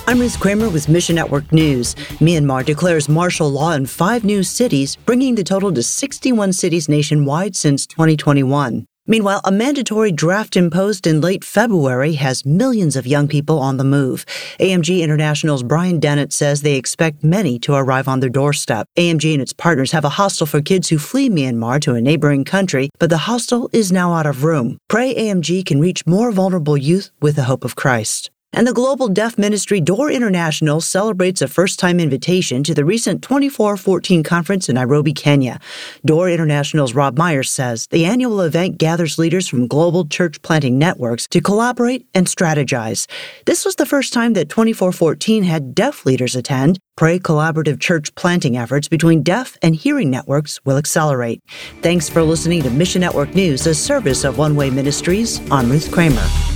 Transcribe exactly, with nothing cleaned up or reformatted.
I'm Ruth Kramer with Mission Network News. Myanmar declares martial law in five new cities, bringing the total to sixty-one cities nationwide since twenty twenty-one. Meanwhile, a mandatory draft imposed in late February has millions of young people on the move. A M G International's Brian Dennett says they expect many to arrive on their doorstep. A M G and its partners have a hostel for kids who flee Myanmar to a neighboring country, but the hostel is now out of room. Pray A M G can reach more vulnerable youth with the hope of Christ. And the global deaf ministry Door International celebrates a first-time invitation to the recent twenty-four fourteen conference in Nairobi, Kenya. Door International's Rob Myers says the annual event gathers leaders from global church-planting networks to collaborate and strategize. This was the first time that twenty-four fourteen had deaf leaders attend. Pray collaborative church-planting efforts between deaf and hearing networks will accelerate. Thanks for listening to Mission Network News, a service of One Way Ministries. I'm Ruth Kramer.